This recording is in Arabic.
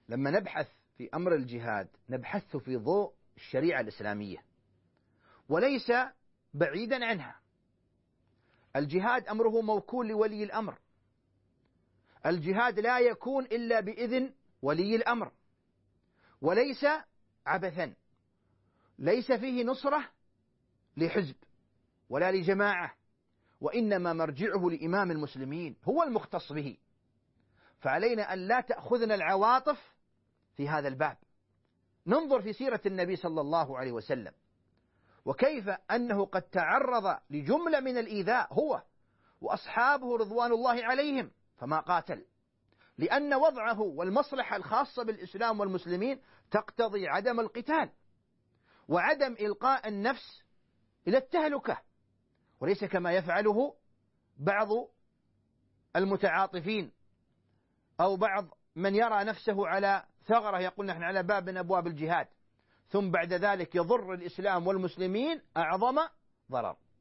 لما نبحث في أمر الجهاد نبحث في ضوء الشريعة الإسلامية وليس بعيدا عنها. الجهاد أمره موكول لولي الأمر، الجهاد لا يكون إلا بإذن ولي الأمر، وليس عبثا، ليس فيه نصرة لحزب ولا لجماعة، وإنما مرجعه لإمام المسلمين هو المختص به. فعلينا أن لا تأخذنا العواطف في هذا الباب. ننظر في سيرة النبي صلى الله عليه وسلم وكيف أنه قد تعرض لجملة من الإيذاء هو وأصحابه رضوان الله عليهم فما قاتل، لأن وضعه والمصلحة الخاصة بالإسلام والمسلمين تقتضي عدم القتال وعدم إلقاء النفس إلى التهلكة، وليس كما يفعله بعض المتعاطفين أو بعض من يرى نفسه على ثغرة يقول نحن على باب من أبواب الجهاد، ثم بعد ذلك يضر الإسلام والمسلمين أعظم ضرر.